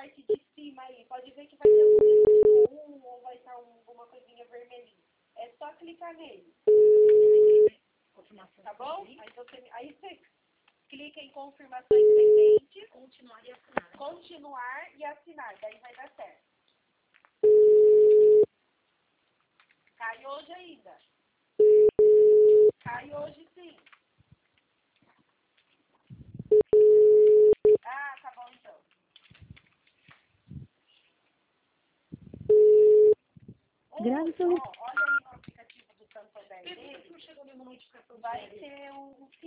parte de cima aí, pode ver que vai ter um texto ou vai estar alguma coisinha vermelhinha. É só clicar nele. Tá bom? Aí você clica em confirmações pendentes. Continuar e assinar. Continuar e assinar. Daí vai dar certo. Cai hoje ainda. Cai hoje sim. Ah, tá bom então. Grave seu Olha aí no aplicativo do Santander dele. Vai ter um